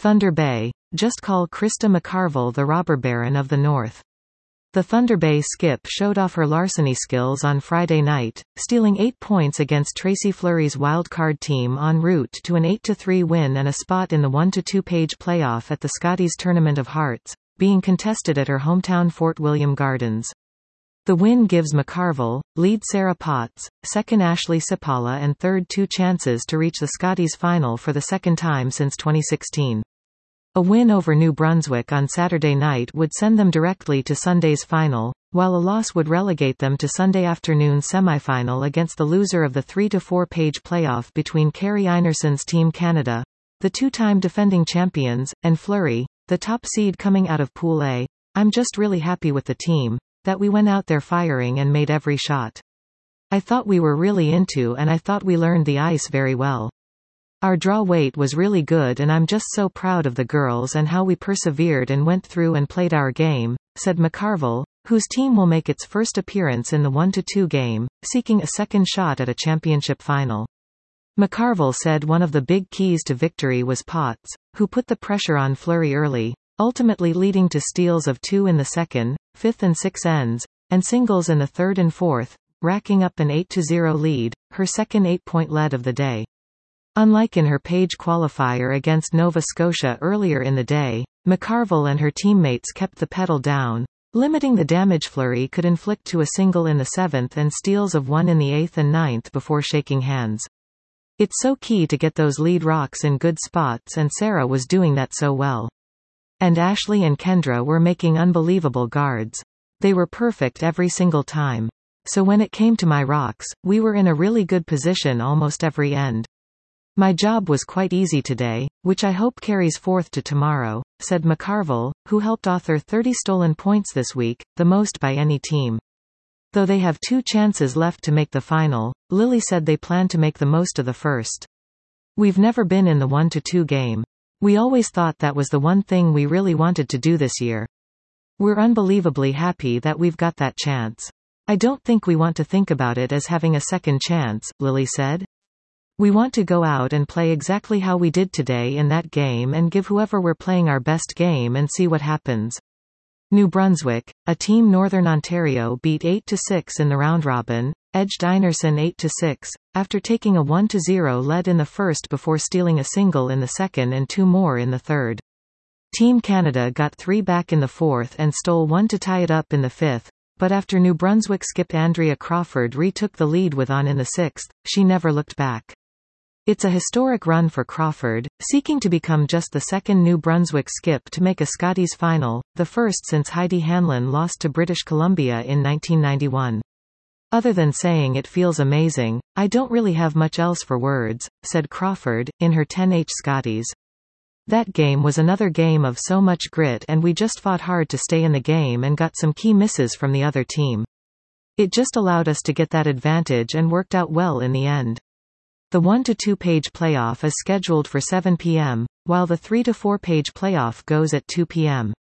Thunder Bay. Just call Krista McCarville the robber baron of the North. The Thunder Bay skip showed off her larceny skills on Friday night, stealing 8 points against Tracy Fleury's wildcard team en route to an 8-3 win and a spot in the 1-2 page playoff at the Scotties Tournament of Hearts, being contested at her hometown Fort William Gardens. The win gives McCarville, lead Sarah Potts, second Ashley Sipala and third 2 chances to reach the Scotties final for the second time since 2016. A win over New Brunswick on Saturday night would send them directly to Sunday's final, while a loss would relegate them to Sunday afternoon's semifinal against the loser of the 3-4 page playoff between Carrie Einerson's Team Canada, the 2-time defending champions, and Fleury, the top seed coming out of Pool A. I'm just really happy with the team, that we went out there firing and made every shot. I thought we were really into and I thought we learned the ice very well. Our draw weight was really good and I'm just so proud of the girls and how we persevered and went through and played our game, said McCarville, whose team will make its first appearance in the 1-2 game, seeking a second shot at a championship final. McCarville said one of the big keys to victory was Potts, who put the pressure on Fleury early, ultimately leading to steals of 2 in the second, 5th and 6th ends, and singles in the 3rd and 4th, racking up an 8-0 lead, her second 8-point lead of the day. Unlike in her page qualifier against Nova Scotia earlier in the day, McCarville and her teammates kept the pedal down, limiting the damage Fleury could inflict to a single in the 7th and steals of 1 in the 8th and 9th before shaking hands. It's so key to get those lead rocks in good spots and Sarah was doing that so well. And Ashley and Kendra were making unbelievable guards. They were perfect every single time. So when it came to my rocks, we were in a really good position almost every end. My job was quite easy today, which I hope carries forth to tomorrow, said McCarville, who helped author 30 stolen points this week, the most by any team. Though they have 2 chances left to make the final, Lily said they plan to make the most of the first. We've never been in the 1-2 game. We always thought that was the one thing we really wanted to do this year. We're unbelievably happy that we've got that chance. I don't think we want to think about it as having a second chance, Lily said. We want to go out and play exactly how we did today in that game and give whoever we're playing our best game and see what happens. New Brunswick, a team Northern Ontario beat 8-6 in the round-robin, edged Einerson 8-6, after taking a 1-0 lead in the first before stealing a single in the second and 2 more in the third. Team Canada got 3 back in the fourth and stole 1 to tie it up in the fifth, but after New Brunswick skip Andrea Crawford retook the lead with on in the sixth, she never looked back. It's a historic run for Crawford, seeking to become just the second New Brunswick skip to make a Scotties final, the first since Heidi Hanlon lost to British Columbia in 1991. Other than saying it feels amazing, I don't really have much else for words, said Crawford, in her 10H Scotties. That game was another game of so much grit and we just fought hard to stay in the game and got some key misses from the other team. It just allowed us to get that advantage and worked out well in the end. The 1-2 page playoff is scheduled for 7 p.m., while the 3-4 page playoff goes at 2 p.m.